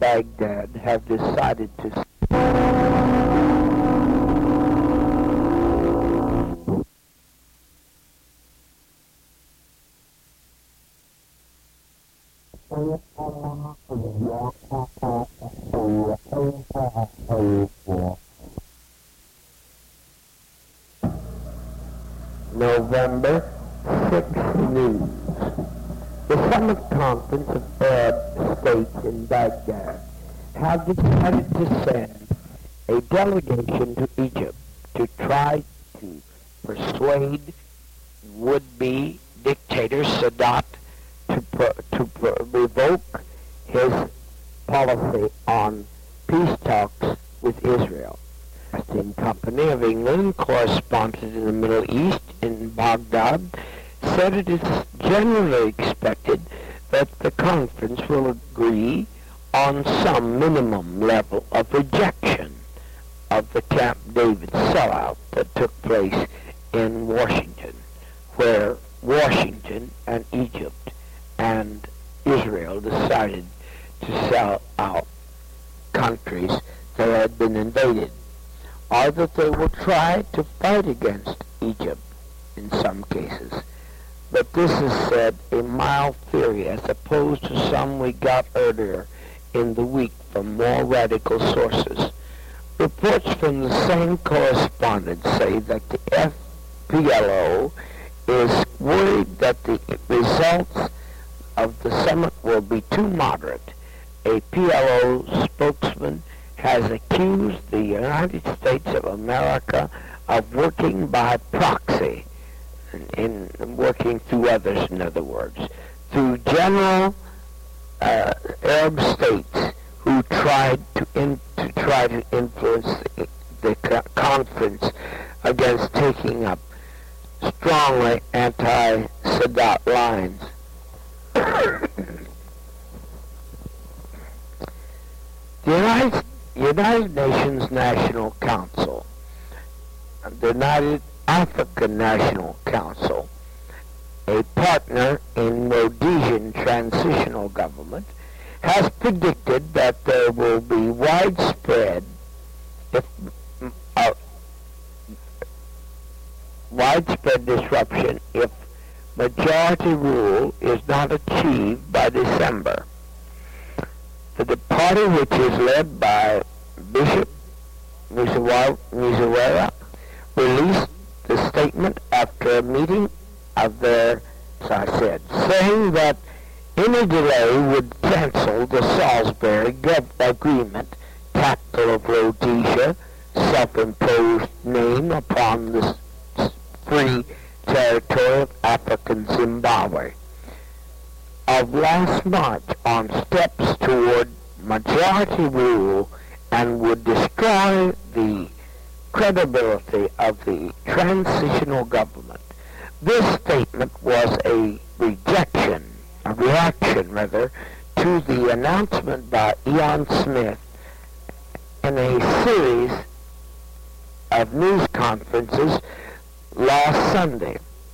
Baghdad have decided to November 6 News. The Summit Conference of Arab States in Baghdad have decided to send a delegation to Egypt to try to persuade would-be dictator Sadat to revoke his policy on peace talks with Israel. The Company of England, correspondent in the Middle East in Baghdad, said it is generally expected that the conference will agree on some minimum level of rejection of the Camp David sellout that took place in Washington, where Washington and Egypt and Israel decided to sell out countries that had been invaded, or that they will try to fight against Egypt in some cases. But this is said a mild theory as opposed to some we got earlier in the week from more radical sources. Reports from the same correspondent say that the PLO is worried that the results of the summit will be too moderate. A PLO spokesman has accused the United States of America of working by proxy, in working through others, in other words, through general Arab states who tried to influence the conference against taking up strongly anti-Sadat lines. The United Nations National Council, the United African National Council, a partner in Rhodesian transitional government, has predicted that there will be widespread disruption if majority rule is not achieved by December. The party, which is led by Bishop Muzorewa, released the statement after a meeting of their, as I said, saying that any delay would cancel the Salisbury Agreement, capital of Rhodesia, self-imposed name upon the free territory of African Zimbabwe, of last March on steps toward majority rule, and would destroy the credibility of the transitional government. This statement was a reaction to the announcement by Ian Smith in a series of news conferences last Sunday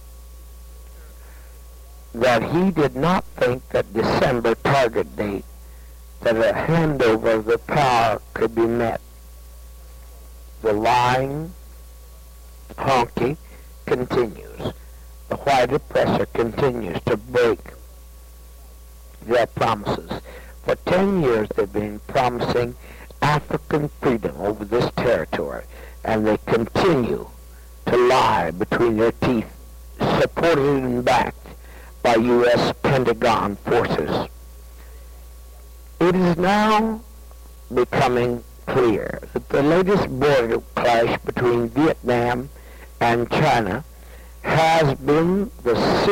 that he did not think that December target date that a handover of the power could be met. The lying honky continues. The white oppressor continues to break their promises. For 10 years they've been promising African freedom over this territory, and they continue to lie between their teeth, supported and backed by U.S. Pentagon forces. It is now becoming clear that the latest border clash between Vietnam and China has been the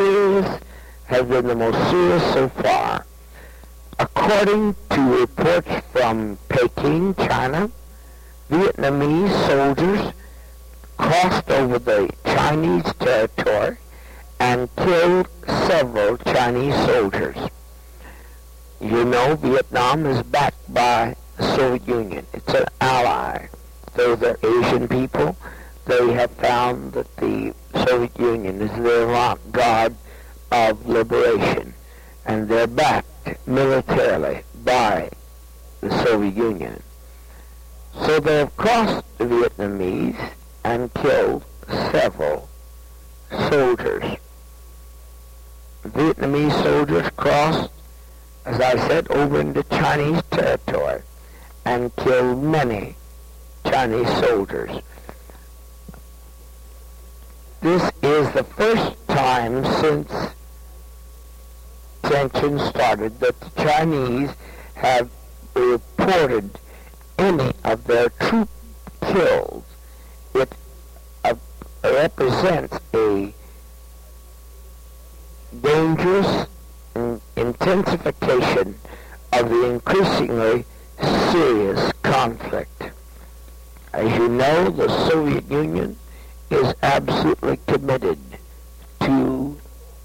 most serious so far. According to reports from Peking, China, Vietnamese soldiers crossed over the Chinese territory and killed several Chinese soldiers. You know, Vietnam is backed by the Soviet Union. It's an ally. Though they're Asian people, they have found that the Soviet Union is their god of liberation, and they're backed militarily by the Soviet Union. So they have crossed the Vietnamese and killed several soldiers. Vietnamese soldiers crossed, as I said, over into Chinese territory and killed many Chinese soldiers. This is the first time since tensions started that the Chinese have reported any of their troops killed. It represents a dangerous intensification of the increasingly serious conflict. As you know, the Soviet Union is absolutely committed to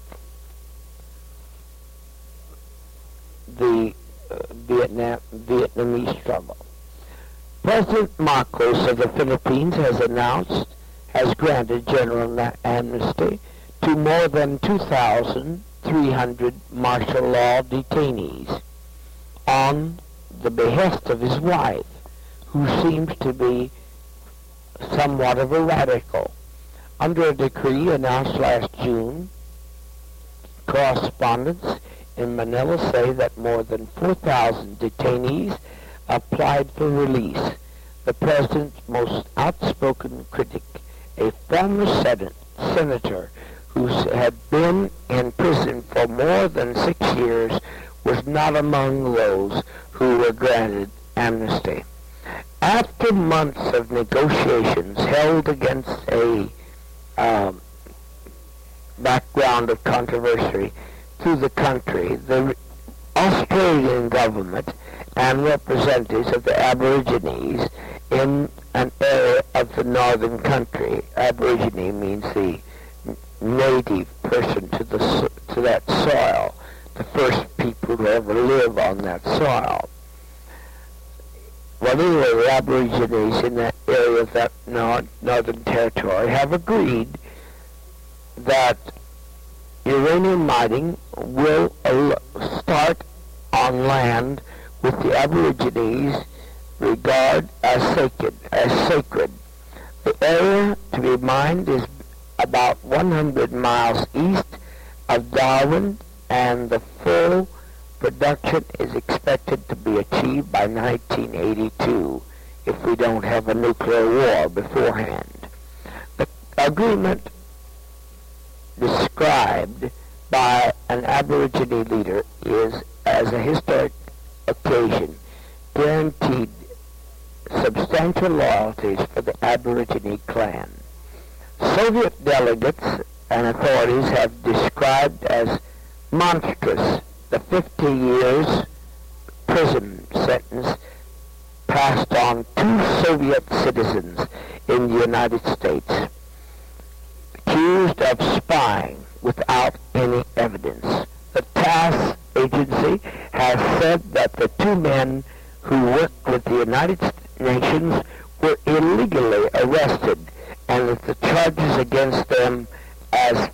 the Vietnamese struggle. President Marcos of the Philippines has granted general amnesty to more than 2,300 martial law detainees on the behest of his wife, who seems to be somewhat of a radical. Under a decree announced last June, correspondents in Manila say that more than 4,000 detainees applied for release. The president's most outspoken critic, a former senator who had been in prison for more than 6 years, was not among those who were granted amnesty. After months of negotiations held against a background of controversy through the country, the Australian government and representatives of the Aborigines in an area of the northern country. Aborigine means the native person to that soil, the first people to ever live on that soil. Well, anyway, the Aborigines in that area of that northern territory have agreed that uranium mining will start on land with the Aborigines regard as sacred. The area to be mined is about 100 miles east of Darwin, and the full production is expected to be achieved by 1982 if we don't have a nuclear war beforehand. The agreement described by an Aborigine leader is as a historic occasion, guaranteed substantial loyalties for the Aborigine clan. Soviet delegates and authorities have described as monstrous the 50 years prison sentence passed on 2 Soviet citizens in the United States, accused of spying without any evidence. The TASS agency has said that the 2 men who worked with the United Nations were illegally arrested, and that the charges against them as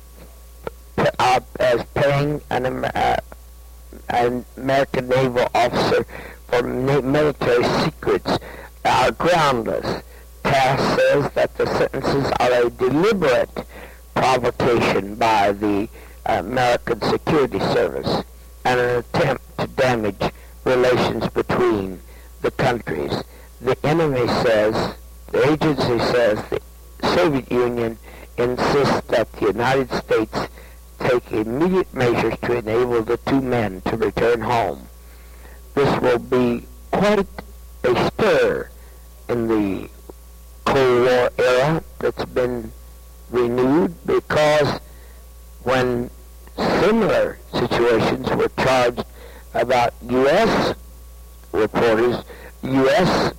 paying an American naval officer for military secrets are groundless. TASS says that the sentences are a deliberate provocation by the American Security Service and an attempt to damage relations between the countries. The agency says the Soviet Union insists that the United States take immediate measures to enable the 2 men to return home. This will be quite a stir in the Cold War era that's been renewed, because when similar situations were charged about U.S. reporters, the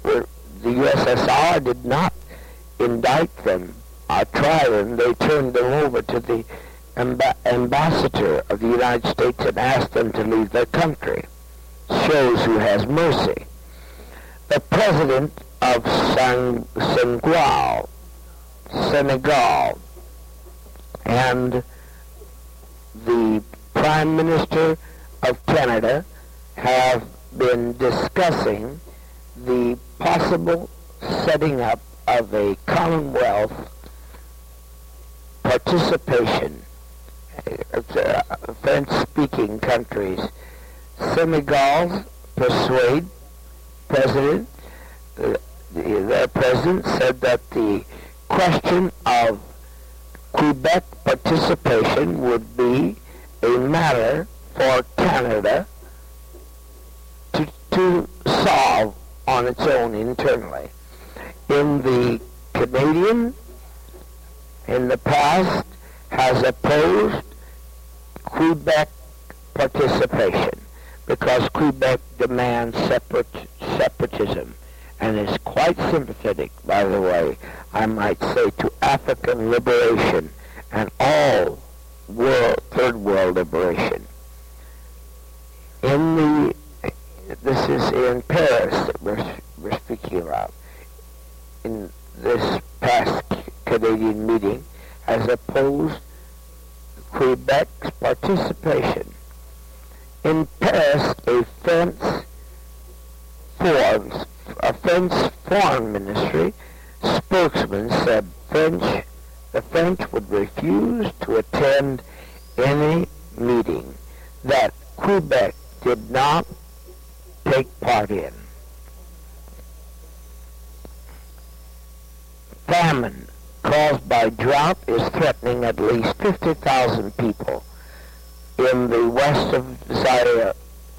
USSR did not indict them or try them. They turned them over to the ambassador of the United States and asked them to leave their country. Shows who has mercy. The president of Senegal, and the Prime Minister of Canada have been discussing the possible setting up of a Commonwealth participation, French-speaking countries. Senegal's their president said that the question of Quebec participation would be a matter for Canada to solve on its own internally. In the past, has opposed Quebec participation because Quebec demands separatism and is quite sympathetic, by the way, I might say, to African liberation and all third world liberation. This is in Paris that we're speaking about. In this past Canadian meeting, has opposed Quebec's participation. In Paris, a French foreign ministry spokesman said the French would refuse to attend any meeting that Quebec did not take part in. Famine caused by drought is threatening at least 50,000 people in the west of Zaire.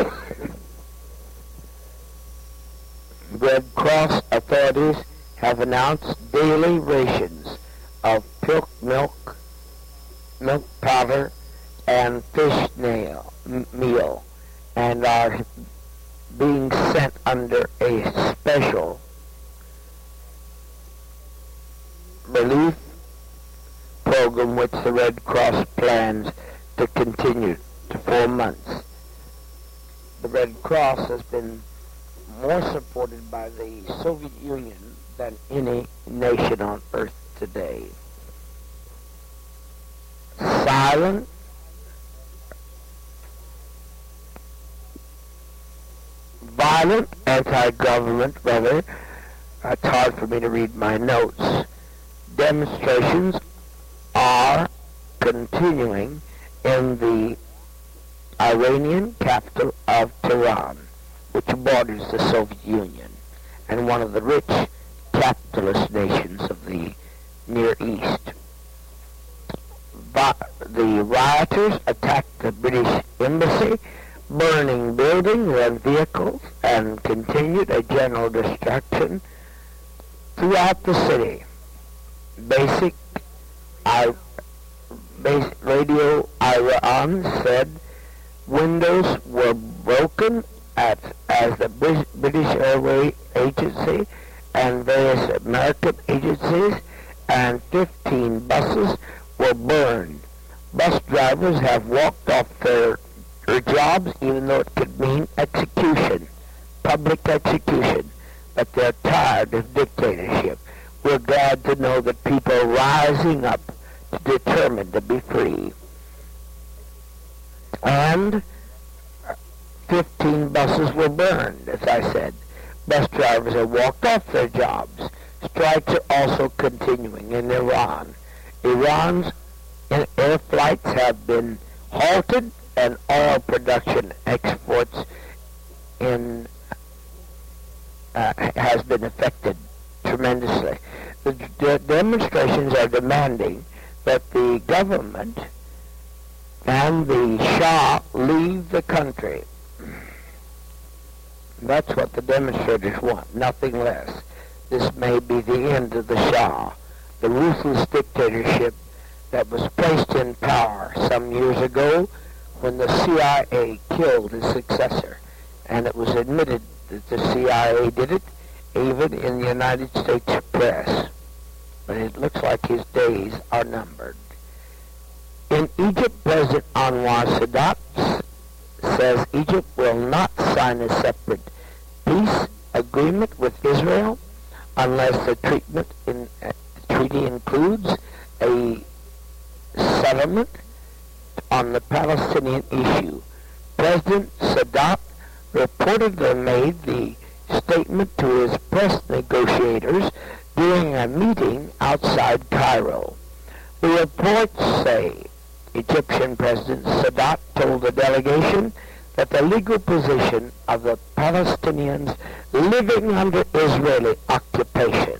Red Cross authorities have announced daily rations of milk powder, and fish meal, and are being sent under a special relief program which the Red Cross plans to continue to 4 months. The Red Cross has been more supported by the Soviet Union than any nation on earth today. Violent anti-government, it's hard for me to read my notes, demonstrations are continuing in the Iranian capital of Tehran, which borders the Soviet Union and one of the rich capitalist nations of the Near East. The rioters attacked the British embassy, burning buildings and vehicles, and continued a general destruction throughout the city. Radio Iran said windows were broken as the British Airway Agency and various American agencies, and 15 buses were burned. Bus drivers have walked off their jobs, even though it could mean execution, public execution, but they're tired of dictatorship. We're glad to know that people are rising up to determined to be free. And 15 buses were burned, as I said. Bus drivers have walked off their jobs. Strikes are also continuing in Iran. Iran's air flights have been halted, and oil production exports has been affected tremendously. The demonstrations are demanding that the government and the Shah leave the country. That's what the demonstrators want, nothing less. This may be the end of the Shah, the ruthless dictatorship that was placed in power some years ago when the CIA killed his successor. And it was admitted that the CIA did it, even in the United States press. But it looks like his days are numbered. In Egypt, President Anwar Sadat says Egypt will not sign a separate peace agreement with Israel unless the treaty includes a settlement on the Palestinian issue. President Sadat reportedly made the statement to his press negotiators during a meeting outside Cairo. The reports say Egyptian President Sadat told the delegation that the legal position of the Palestinians living under Israeli occupation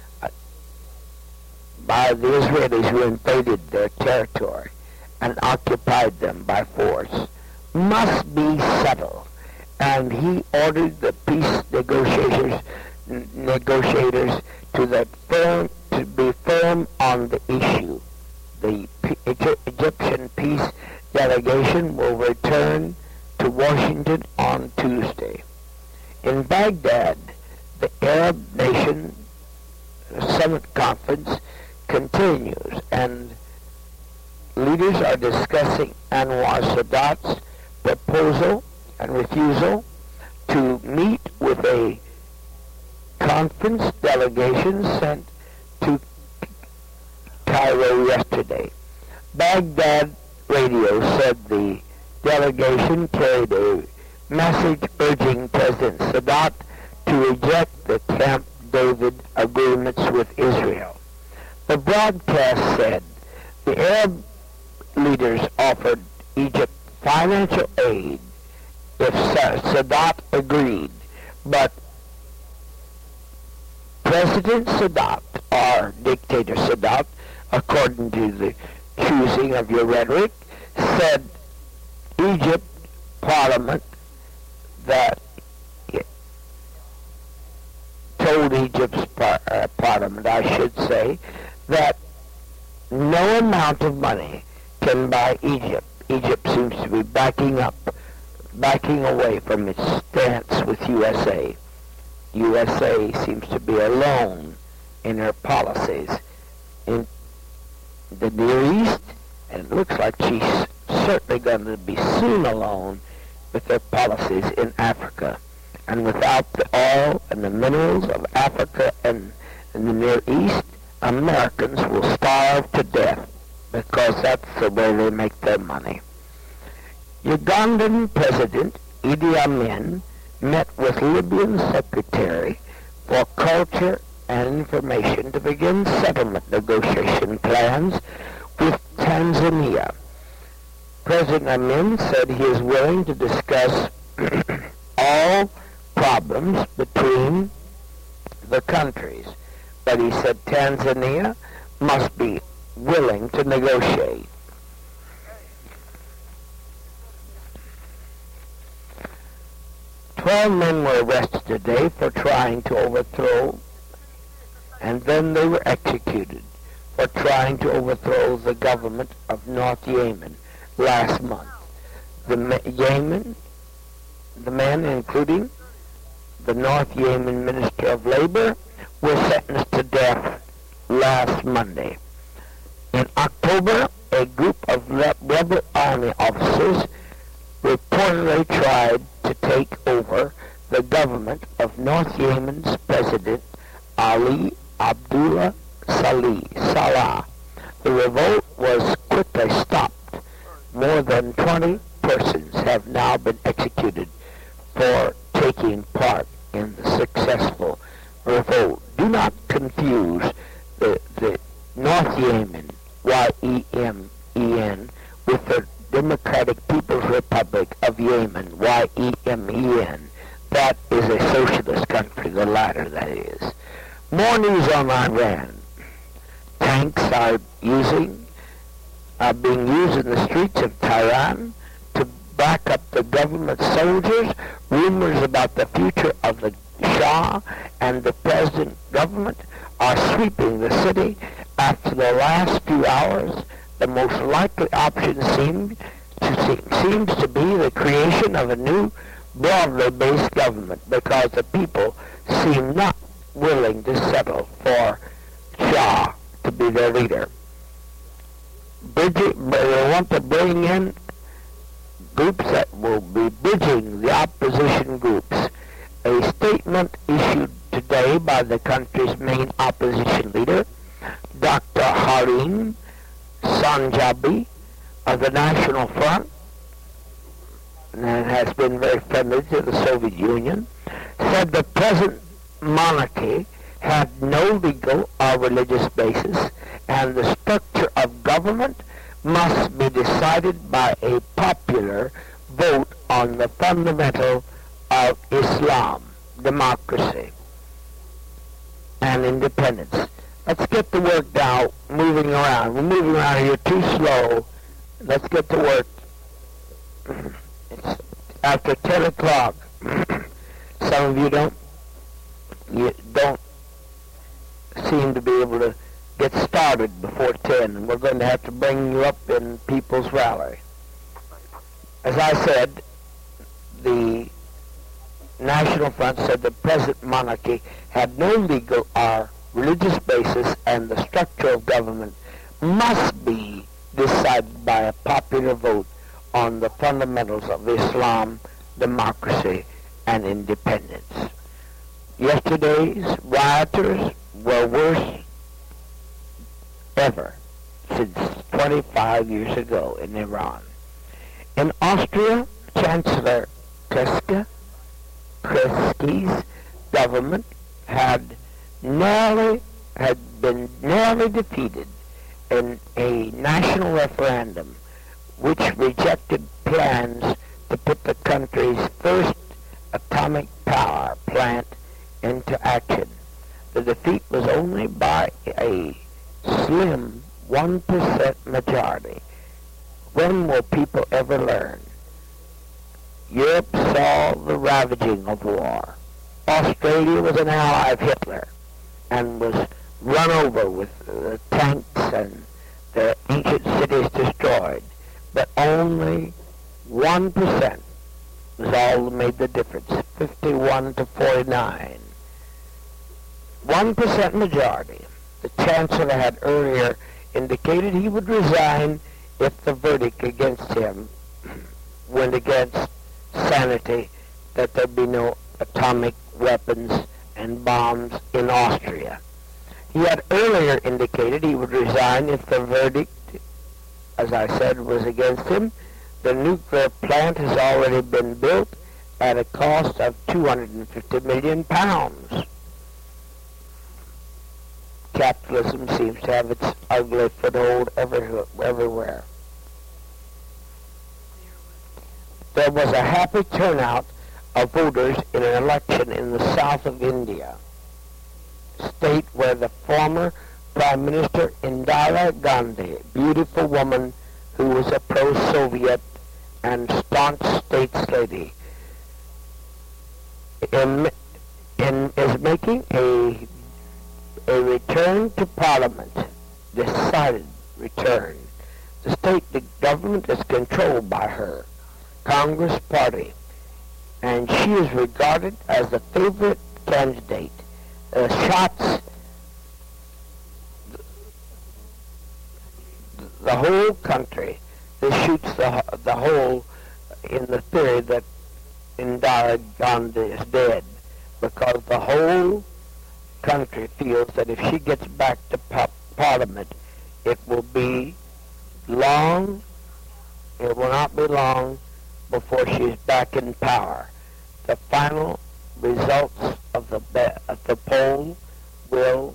by the Israelis who invaded their territory and occupied them by force must be settled, and he ordered the peace negotiators to be firm on the issue. The Egyptian peace delegation will return to Washington on Tuesday. In Baghdad, the Arab Nation Summit Conference continues, and leaders are discussing Anwar Sadat's proposal and refusal to meet with a conference delegation sent to Cairo yesterday. Baghdad radio said the delegation carried a message urging President Sadat to reject the Camp David agreements with Israel. The broadcast said the Arab leaders offered Egypt financial aid if Sadat agreed, but President Sadat, or Dictator Sadat, according to the choosing of your rhetoric, said Egypt Parliament that told Egypt's Parliament, I should say, that no amount of money can buy Egypt. Egypt seems to be backing away from its stance with USA. USA seems to be alone in her policies in the Near East, and it looks like she's certainly going to be soon alone with their policies in Africa. And without the oil and the minerals of Africa and the Near East, Americans will starve to death, because that's the way they make their money. Ugandan President Idi Amin met with Libyan Secretary for Culture and Information to begin settlement negotiation plans with Tanzania. President Amin said he is willing to discuss all problems between the countries, but he said Tanzania must be willing to negotiate. Twelve men were arrested today for trying to overthrow, and then they were executed for trying to overthrow the government of North Yemen last month. The men, including the North Yemen Minister of Labor, were sentenced to death last Monday. In October, a group of rebel army officers reportedly tried to take over the government of North Yemen's President Ali Abdullah Salah. The revolt was quickly stopped. More than 20 persons have now been executed for taking part in the successful revolt. Do not confuse the North Yemen, Y-E-M-E-N, with the Democratic People's Republic of Yemen, Y-E-M-E-N. That is a socialist country, the latter, that is. More news on Iran. Tanks are being used in the streets of Tehran to back up the government soldiers. Rumors about the future of the Shah and the president government are sweeping the city. After the last few hours, the most likely option seems to be the creation of a new broadly based government, because the people seem not willing to settle for Shah to be their leader. They want to bring in groups that will be bridging the opposition groups. A statement issued today by the country's main opposition leader, Dr. Harim Sanjabi of the National Front, and has been very friendly to the Soviet Union, said the present monarchy had no legal or religious basis, and the structure of government must be decided by a popular vote on the fundamental of Islam, democracy, and independence. Let's get to work now, moving around. We're moving around here too slow. Let's get to work. It's after 10 o'clock. Some of you don't seem to be able to get started before 10, and we're going to have to bring you up in People's Rally. As I said, the National Front said the present monarchy had no legal or religious basis, and the structure of government must be decided by a popular vote on the fundamentals of Islam, democracy, and independence. Yesterday's rioters were worse ever since 25 years ago in Iran. In Austria, Chancellor Kreisky's government had been narrowly defeated in a national referendum which rejected plans to put the country's first atomic power plant into action. The defeat was only by a slim 1% majority. When will people ever learn? Europe saw the ravaging of war. Australia was an ally of Hitler and was run over with tanks and their ancient cities destroyed. But only 1% was all that made the difference, 51 to 49. 1% majority. The Chancellor had earlier indicated he would resign if the verdict against him went against sanity, that there be no atomic weapons and bombs in Austria. He had earlier indicated he would resign if the verdict, as I said, was against him. The nuclear plant has already been built at a cost of £250 million. Capitalism seems to have its ugly foothold everywhere. There was a happy turnout of voters in an election in the south of India, state where the former Prime Minister Indira Gandhi, a beautiful woman who was a pro-Soviet and staunch states lady, is making a return to Parliament, decided return. The state government is controlled by her Congress Party, and she is regarded as the favorite candidate. Shots, the whole country, this shoots the whole in the theory that Indira Gandhi is dead, because the whole country feels that if she gets back to Parliament, it will not be long before she's back in power. The final results of the poll will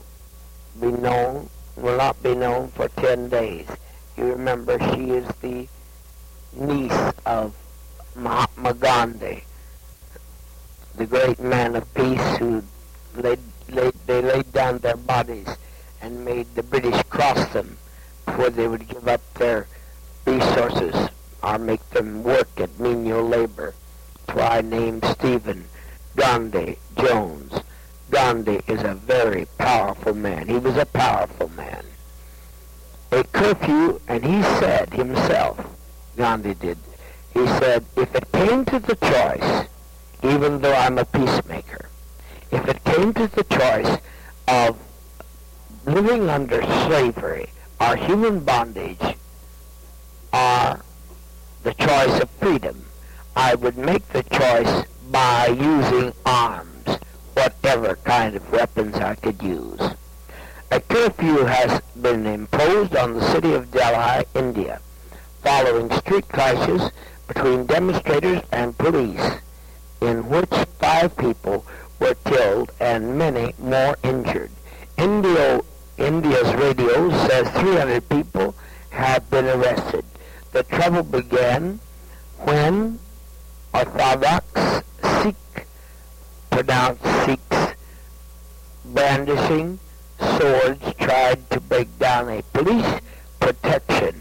not be known for 10 days. You remember, she is the niece of Mahatma Gandhi, the great man of peace who they laid down their bodies and made the British cross them before they would give up their resources or make them work at menial labor. That's why I named Stephen Gandhi Jones. Gandhi is a very powerful man. He was a powerful man. A curfew, and he said himself, Gandhi did, he said, if it came to the choice, even though I'm a peacemaker, if it came to the choice of living under slavery or human bondage or the choice of freedom, I would make the choice by using arms, whatever kind of weapons I could use. A curfew has been imposed on the city of Delhi, India, following street clashes between demonstrators and police, in which 5 people were killed and many more injured. India's radio says 300 people have been arrested. The trouble began when Orthodox Sikh, pronounced Sikhs, brandishing swords tried to break down a police protection,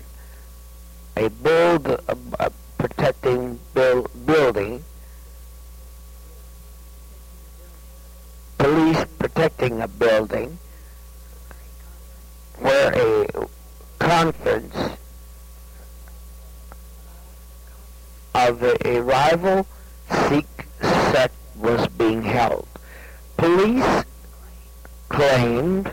protecting building, police protecting a building where a conference of a rival Sikh sect was being held. Police claimed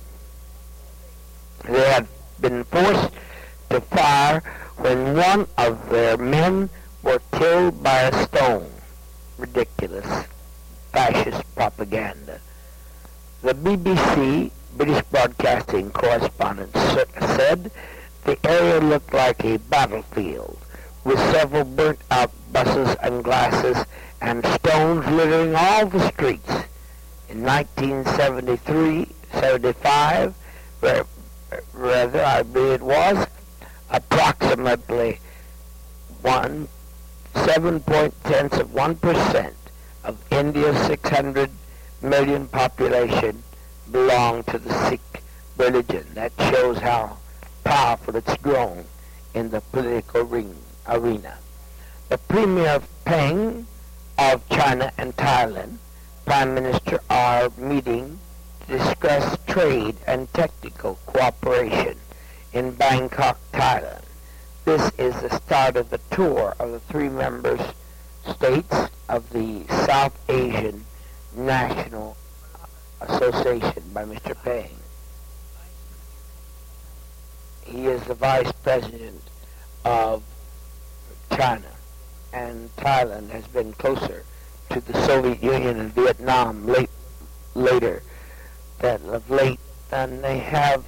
they had been forced to fire when one of their men were killed by a stone. Ridiculous fascist propaganda. The BBC, British Broadcasting correspondent, said the area looked like a battlefield, with several burnt-out buses and glasses and stones littering all the streets. In 1975, rather, I believe it was, approximately 7.1% of India's 600 million population belong to the Sikh religion. That shows how powerful it's grown in the political arena. The Premier of Peng of China and Thailand, Prime Minister, are meeting to discuss trade and technical cooperation in Bangkok, Thailand. This is the start of the tour of the 3 member states of the South Asian National Association by Mr. Peng. He is the Vice President of China, and Thailand has been closer to the Soviet Union and Vietnam later of late than they have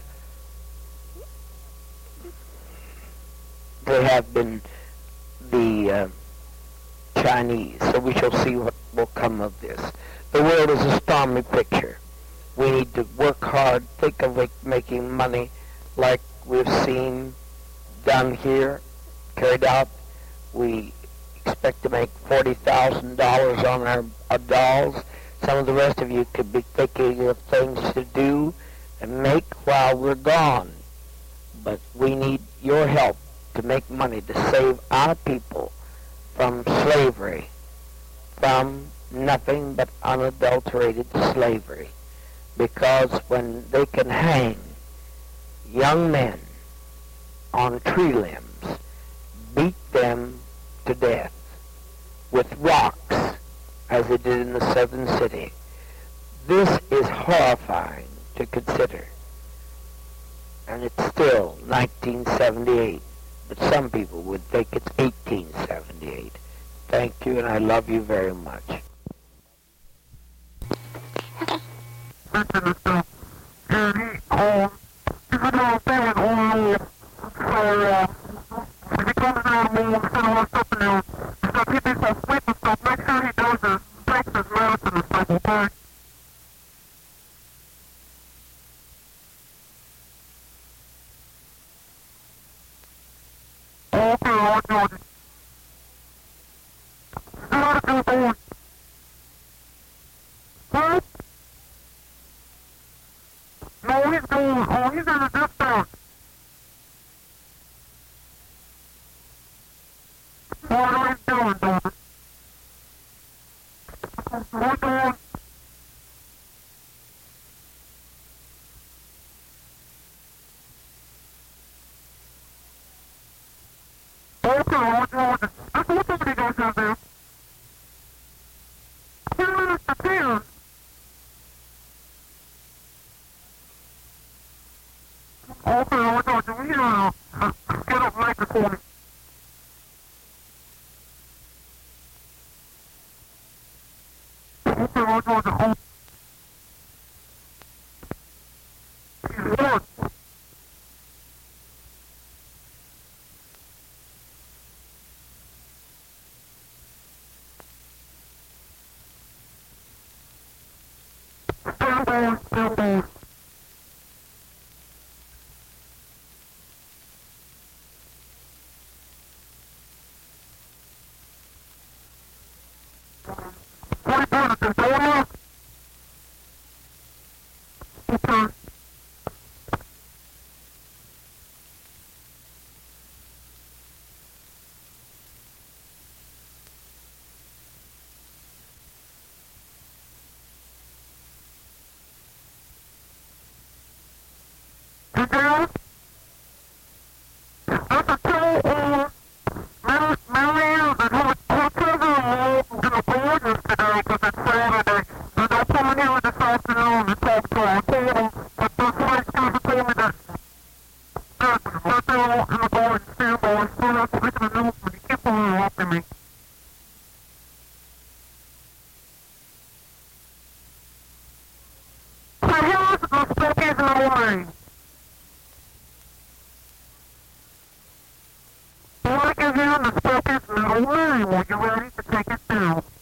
been the Chinese. So we shall see what will come of this. The world is a stormy picture. We need to work hard, think of making money like we've seen done here, carried out. We expect to make $40,000 on our dolls. Some of the rest of you could be thinking of things to do and make while we're gone. But we need your help to make money to save our people from slavery, from nothing but unadulterated slavery. Because when they can hang young men on tree limbs, beat them to death with rocks, as they did in the Southern City, this is horrifying to consider. And it's still 1978, but some people would think it's 1878. Thank you, and I love you very much. Will you ready to take it down?